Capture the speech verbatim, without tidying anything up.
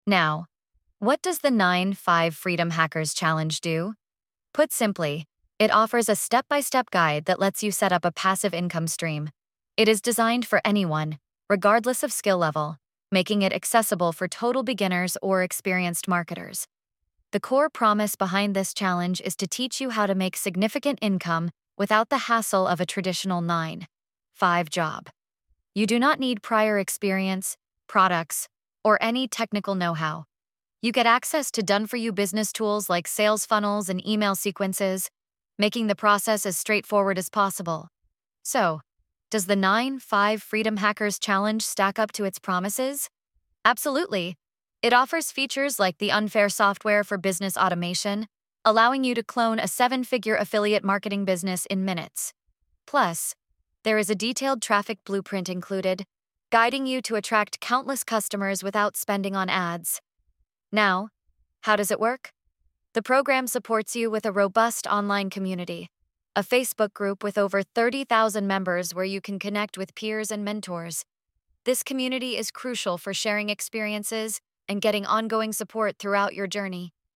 Now, what does the nine five Freedom Hackers Challenge do? Put simply, it offers a step-by-step guide that lets you set up a passive income stream. It is designed for anyone, regardless of skill level, making it accessible for total beginners or experienced marketers. The core promise behind this challenge is to teach you how to make significant income without the hassle of a traditional nine five job. You do not need prior experience, products, or any technical know-how. You get access to done-for-you business tools like sales funnels and email sequences, making the process as straightforward as possible. So, does the nine five Freedom Hackers Challenge stack up to its promises? Absolutely. It offers features like the unfair software for business automation, allowing you to clone a seven-figure affiliate marketing business in minutes. Plus, there is a detailed traffic blueprint included, guiding you to attract countless customers without spending on ads. Now, how does it work? The program supports you with a robust online community, a Facebook group with over thirty thousand members where you can connect with peers and mentors. This community is crucial for sharing experiences and getting ongoing support throughout your journey.